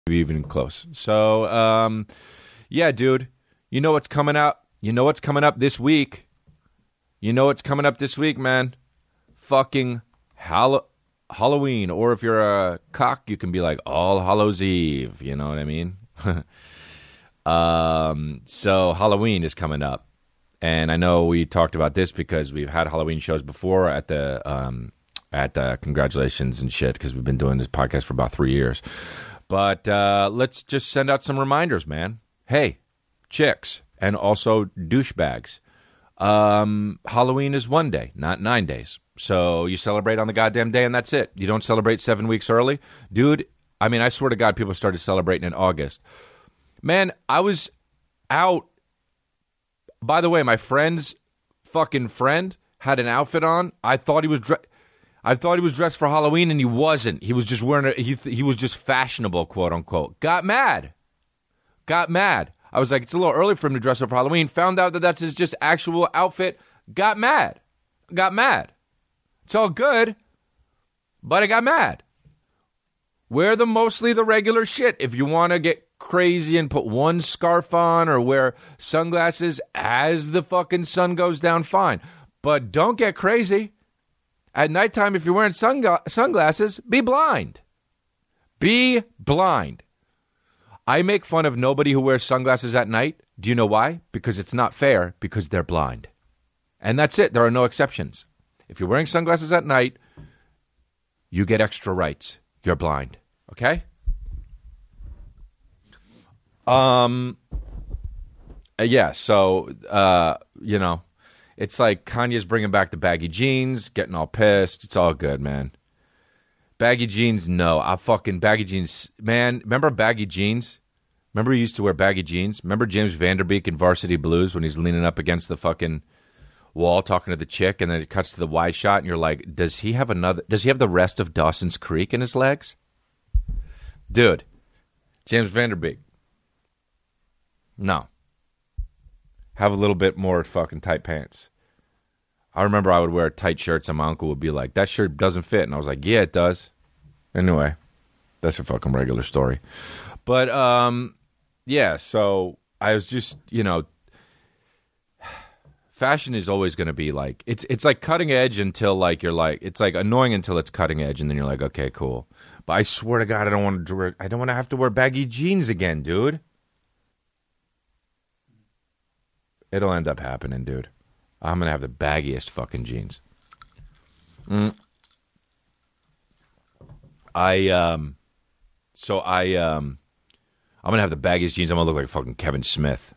even close. So, yeah, dude. You know what's coming up? You know what's coming up this week? You know what's coming up this week, man? Fucking Halloween. Or if you're a cock, you can be like All Hallows Eve. You know what I mean? So Halloween is coming up. And I know we talked about this because we've had Halloween shows before at the Congratulations and shit, because we've been doing this podcast for about 3 years. But let's just send out some reminders, man. Hey, chicks, and also douchebags. Halloween is 1 day, not 9 days. So you celebrate on the goddamn day, and that's it. You don't celebrate 7 weeks early. Dude, I mean, I swear to God, people started celebrating in August. Man, I was out. By the way, my friend's fucking friend had an outfit on. I thought he was dressed for Halloween, and he wasn't. He was just wearing he was just fashionable, quote unquote. Got mad. I was like, it's a little early for him to dress up for Halloween. Found out that that's his just actual outfit. Got mad. It's all good, but I got mad. Wear mostly the regular shit. If you want to get crazy and put one scarf on or wear sunglasses as the fucking sun goes down, fine. But don't get crazy. At nighttime, if you're wearing sunglasses, be blind. Be blind. I make fun of nobody who wears sunglasses at night. Do you know why? Because it's not fair, because they're blind. And that's it. There are no exceptions. If you're wearing sunglasses at night, you get extra rights. You're blind. Okay? Yeah, so, you know, it's like Kanye's bringing back the baggy jeans, getting all pissed. It's all good, man. Baggy jeans, no. Baggy jeans. Man, remember baggy jeans? Remember he used to wear baggy jeans? Remember James Vanderbeek in Varsity Blues when he's leaning up against the fucking wall talking to the chick, and then it cuts to the wide shot, and you're like, does he have the rest of Dawson's Creek in his legs? Dude, James Vanderbeek. No. Have a little bit more fucking tight pants. I remember I would wear tight shirts, and my uncle would be like, that shirt doesn't fit. And I was like, yeah, it does. Anyway, that's a fucking regular story. But, yeah, so I was just, you know, fashion is always going to be like, it's like cutting edge until like you're like, it's like annoying until it's cutting edge, and then you're like, okay, cool. But I swear to God, I don't want to have to wear baggy jeans again, dude. It'll end up happening, dude. I'm going to have the baggiest fucking jeans. I'm going to have the baggiest jeans. I'm going to look like fucking Kevin Smith.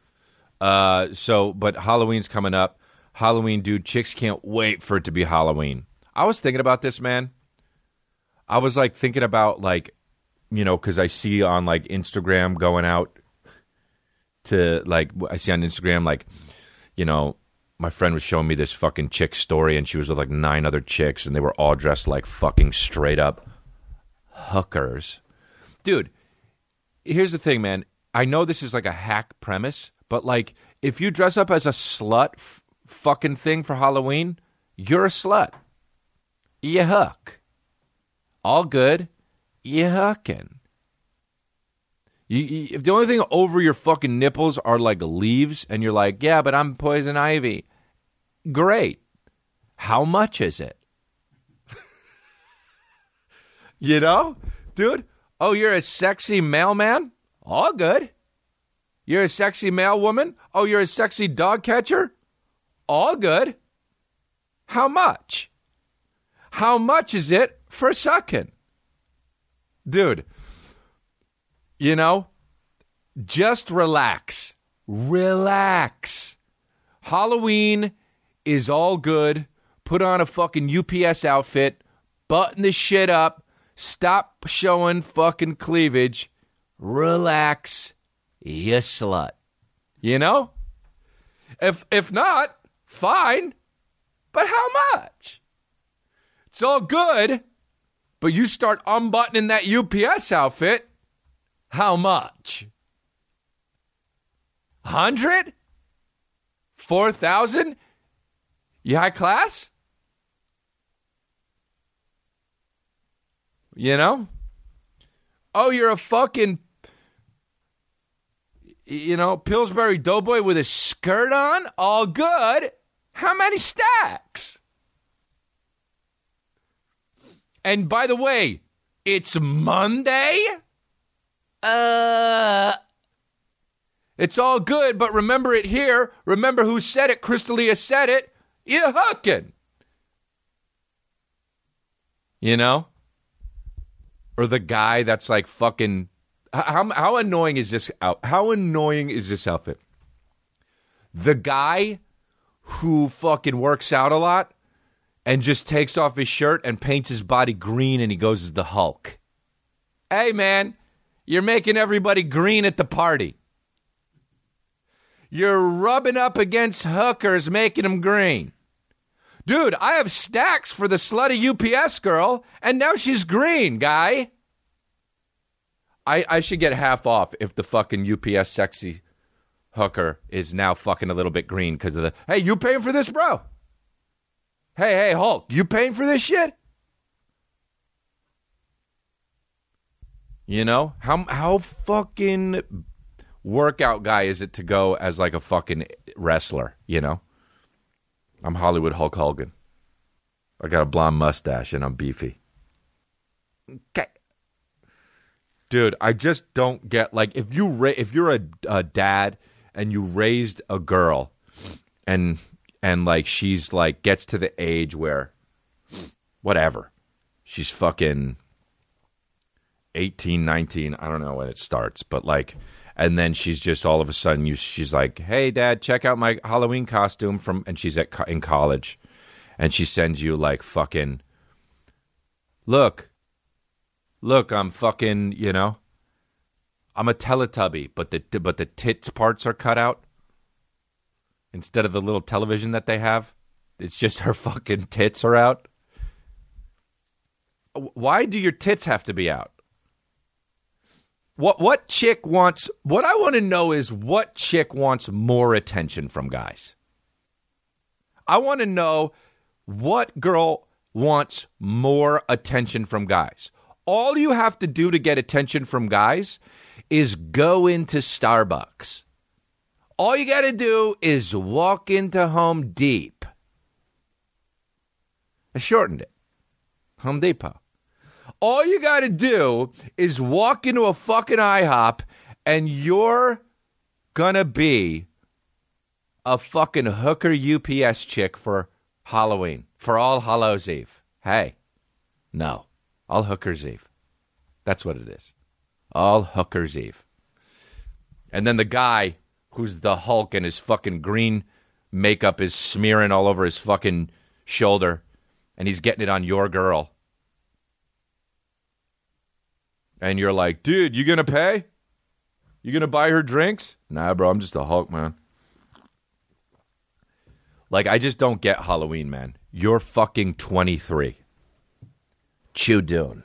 But Halloween's coming up. Halloween, dude, chicks can't wait for it to be Halloween. I was thinking about this, man. I was like thinking about like, you know, because I see on like Instagram going out to like, I see on Instagram like, you know, my friend was showing me this fucking chick story, and she was with like 9 other chicks, and they were all dressed like fucking straight up hookers. Dude, here's the thing, man. I know this is like a hack premise, but like if you dress up as a slut fucking thing for Halloween, you're a slut. You hook. All good. You hooking. If the only thing over your fucking nipples are like leaves, and you're like, yeah, but I'm poison ivy. Great. How much is it? You know? Dude, oh, you're a sexy mailman? All good. You're a sexy mail woman? Oh, you're a sexy dog catcher? All good. How much? How much is it for sucking? Dude, you know, just relax. Relax. Halloween is all good. Put on a fucking UPS outfit. Button the shit up. Stop showing fucking cleavage. Relax. You slut. You know? If not, fine. But how much? It's all good. But you start unbuttoning that UPS outfit. How much? 100? 4,000? You high class? You know? Oh, you're a fucking, Pillsbury Doughboy with a skirt on? All good. How many stacks? And by the way, it's Monday? It's all good, but remember it here. Remember who said it. Crystalia said it. You hooking. Or the guy that's like fucking... How annoying is this How annoying is this outfit? The guy who fucking works out a lot and just takes off his shirt and paints his body green and he goes as the Hulk. Hey, man, you're making everybody green at the party. You're rubbing up against hookers, making them green. Dude, I have stacks for the slutty UPS girl, and now she's green, guy. I should get half off if the fucking UPS sexy hooker is now fucking a little bit green because of the, hey, you paying for this, bro? Hey, Hulk, you paying for this shit? How fucking workout guy is it to go as like a fucking wrestler, I'm Hollywood Hulk Hogan. I got a blonde mustache and I'm beefy. Okay. Dude, I just don't get, like, if you're a dad and you raised a girl and like she's like gets to the age where whatever, she's fucking 18, 19, I don't know when it starts, but like, and then she's just all of a sudden she's like, hey dad, check out my Halloween costume and she's in college, and she sends you like fucking, look, I'm fucking, I'm a Teletubby, but the tits parts are cut out instead of the little television that they have. It's just her fucking tits are out. Why do your tits have to be out? What chick wants? What I want to know is what chick wants more attention from guys. I want to know what girl wants more attention from guys. All you have to do to get attention from guys is go into Starbucks. All you got to do is walk into Home Depot. I shortened it. Home Depot. All you got to do is walk into a fucking IHOP and you're going to be a fucking hooker UPS chick for Halloween, for All Hallows Eve. Hey, no. All Hookers Eve. That's what it is. All Hookers Eve. And then the guy who's the Hulk and his fucking green makeup is smearing all over his fucking shoulder, and he's getting it on your girl. And you're like, dude, you gonna pay? You gonna buy her drinks? Nah, bro, I'm just a Hulk, man. Like, I just don't get Halloween, man. You're fucking 23. Chew doon.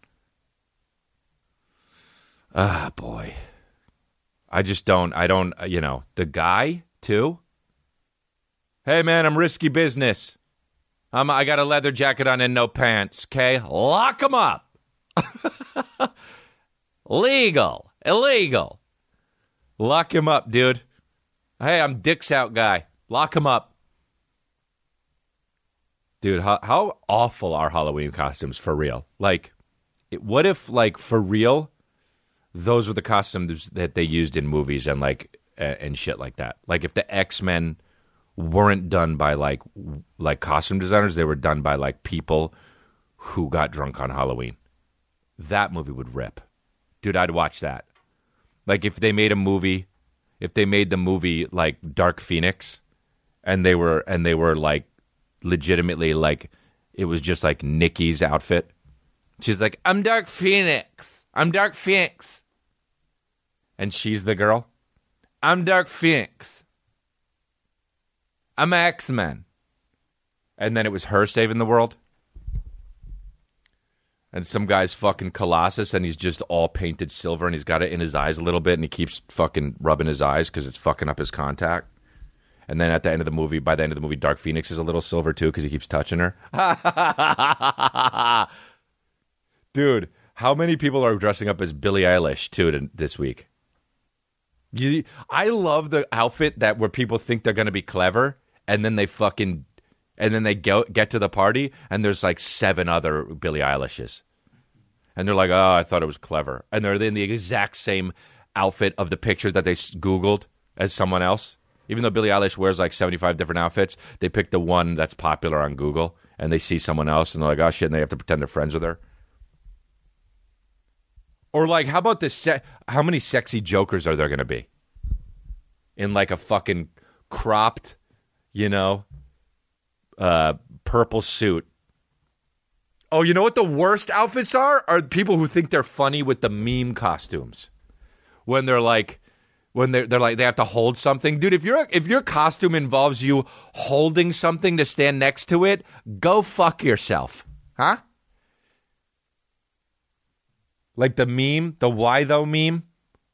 Ah, boy. I don't, the guy, too? Hey, man, I'm risky business. I got a leather jacket on and no pants, okay? Lock him up. Legal. Illegal. Lock him up, dude. Hey, I'm dicks out guy. Lock him up. Dude, how awful are Halloween costumes for real? Like, what if, like, for real, those were the costumes that they used in movies and, like, and shit like that? Like, if the X-Men weren't done by, like costume designers, they were done by, like, people who got drunk on Halloween. That movie would rip. Dude, I'd watch that. Like, if they made the movie, like, Dark Phoenix, and they were, like, legitimately, like, it was just like Nikki's outfit. She's like, I'm Dark Phoenix. And she's the girl. I'm Dark Phoenix. I'm X-Men. And then it was her saving the world. And some guy's fucking Colossus, and he's just all painted silver, and he's got it in his eyes a little bit, and he keeps fucking rubbing his eyes because it's fucking up his contact. And then by the end of the movie, Dark Phoenix is a little silver too because he keeps touching her. Dude, How many people are dressing up as Billie Eilish too this week? I love the outfit where people think they're going to be clever, and then they get to the party, and there's like 7 other Billie Eilishes, and they're like, "Oh, I thought it was clever," and they're in the exact same outfit of the picture that they Googled as someone else. Even though Billie Eilish wears like 75 different outfits, they pick the one that's popular on Google, and they see someone else, and they're like, "Oh shit," and they have to pretend they're friends with her. Or like, how about this? How many sexy jokers are there going to be? In like a fucking cropped, purple suit. Oh, you know what the worst outfits are? Are people who think they're funny with the meme costumes. When they're like, they're like, they have to hold something. Dude, if your costume involves you holding something to stand next to it, go fuck yourself. Huh? Like the meme, the why though meme.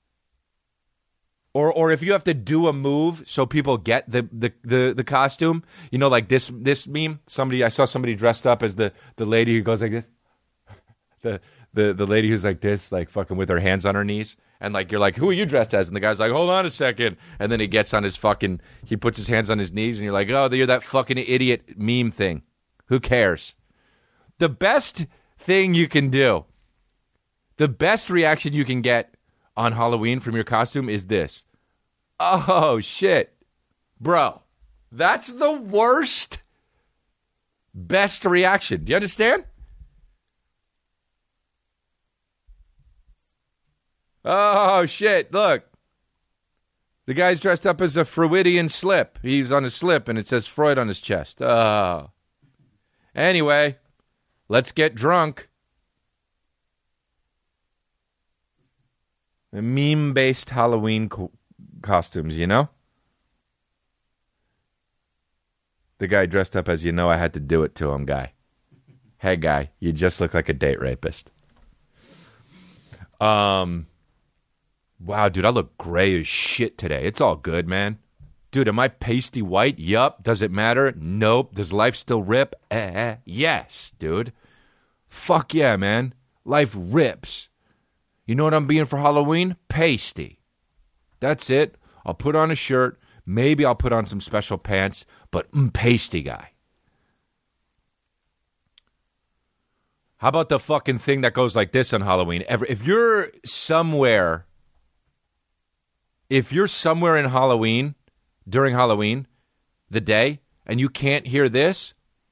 Or if you have to do a move so people get the costume, like this meme. I saw somebody dressed up as the lady who goes like this. The lady who's like this, like fucking with her hands on her knees. And like you're like, who are you dressed as? And the guy's like, hold on a second. And then he gets on he puts his hands on his knees, and you're like, oh, you're that fucking idiot meme thing. Who cares? The best thing you can do. The best reaction you can get on Halloween from your costume is this. Oh, shit. Bro, that's the worst, best reaction. Do you understand? Oh, shit. Look. The guy's dressed up as a Freudian slip. He's on a slip, and it says Freud on his chest. Oh. Anyway, let's get drunk. Meme-based Halloween costumes, The guy dressed up as, I had to do it to him, guy. Hey, guy, you just look like a date rapist. Wow, dude, I look gray as shit today. It's all good, man. Dude, am I pasty white? Yup. Does it matter? Nope. Does life still rip? Yes, dude. Fuck yeah, man. Life rips. You know what I'm being for Halloween? Pasty. That's it. I'll put on a shirt. Maybe I'll put on some special pants, but pasty guy. How about the fucking thing that goes like this on Halloween? If you're somewhere in Halloween, during Halloween, the day, and you can't hear this,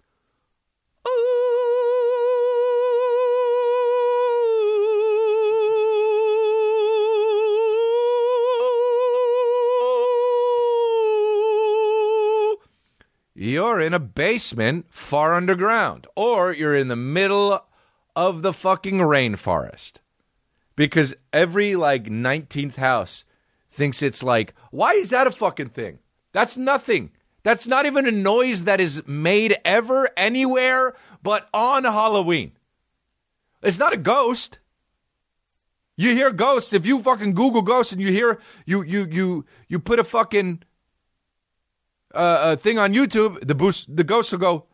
you're in a basement far underground, or you're in the middle of the fucking rainforest. Because every 19th house thinks it's like, why is that a fucking thing? That's nothing. That's not even a noise that is made ever anywhere but on Halloween. It's not a ghost. You hear ghosts. If you fucking Google ghosts and you hear you put a fucking thing on YouTube, the ghosts will go,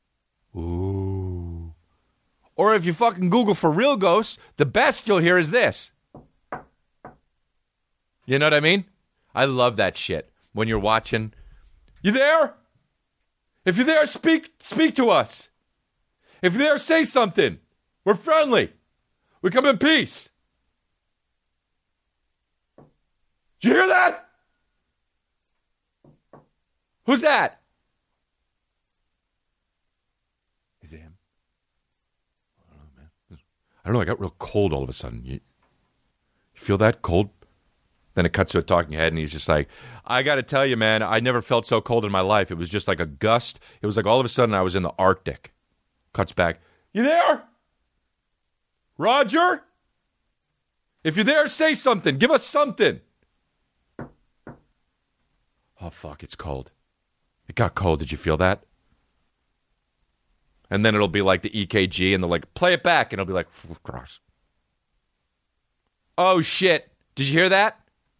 ooh. Or if you fucking Google for real ghosts, the best you'll hear is this. You know what I mean? I love that shit. When you're watching, you there? If you're there, speak to us. If you're there, say something. We're friendly. We come in peace. Did you hear that? Who's that? Is it him? I don't know, man. I don't know. I got real cold all of a sudden. You feel that cold? Then it cuts to a talking head, and he's just like, I got to tell you, man, I never felt so cold in my life. It was just like a gust. It was like all of a sudden I was in the Arctic. Cuts back. You there? Roger? If you're there, say something. Give us something. Oh, fuck, it's cold. It got cold. Did you feel that? And then it'll be like the EKG, and they'll like, play it back, and it'll be like, cross. Oh, shit. Did you hear that?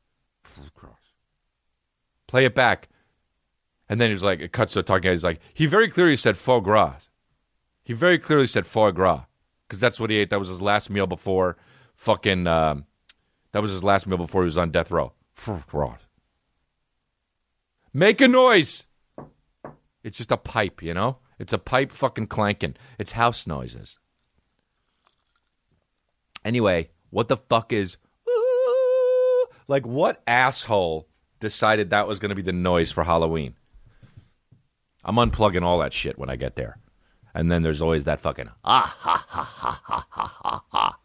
Play it back. And then he was like, it cuts to a talking head. He's like, he very clearly said foie gras. He very clearly said foie gras. because that's what he ate. That was his last meal before fucking. That was his last meal before he was on death row. Make a noise. It's just a pipe, you know? It's a pipe fucking clanking. It's house noises. Anyway, what the fuck is... Like, what asshole decided that was going to be the noise for Halloween? I'm unplugging all that shit when I get there. And then there's always that fucking... Ah, ha, ha, ha, ha, ha, ha,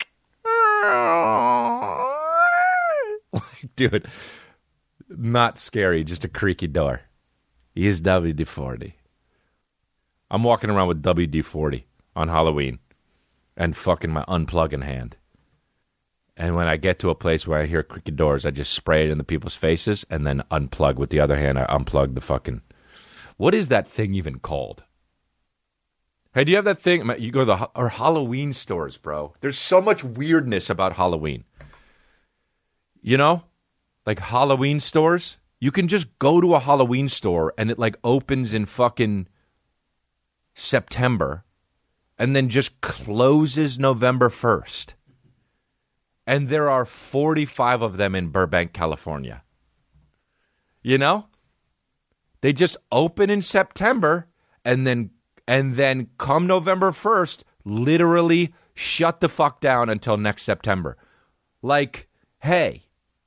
ha. Like, dude, not scary, just a creaky door. He is WD-40. I'm walking around with WD-40 on Halloween and fucking my unplugging hand. And when I get to a place where I hear creaky doors, I just spray it in the people's faces and then unplug. With the other hand, I unplug the fucking... What is that thing even called? Hey, do you have that thing? You go to the Halloween stores, bro. There's so much weirdness about Halloween. You know? Like Halloween stores. You can just go to a Halloween store and it like opens in fucking September and then just closes November 1st. And there are 45 of them in Burbank, California. You know? They just open in September and then come November 1st, literally shut the fuck down until next September. Like, hey,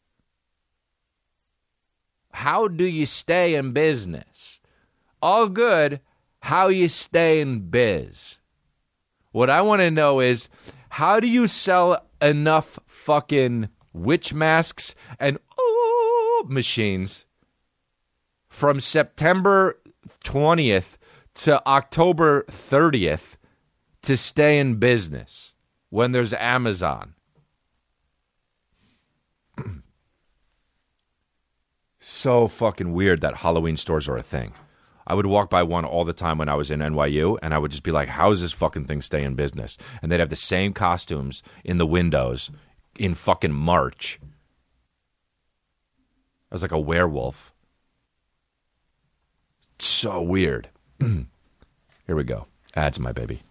how do you stay in business? All good. How you stay in biz? What I want to know is, how do you sell enough fucking witch masks and machines from September 20th to October 30th to stay in business when there's Amazon? So fucking weird that Halloween stores are a thing. I would walk by one all the time when I was in NYU, and I would just be like, how does this fucking thing stay in business? And they'd have the same costumes in the windows in fucking March. I was like a werewolf. So weird. Here we go. Ads, my baby.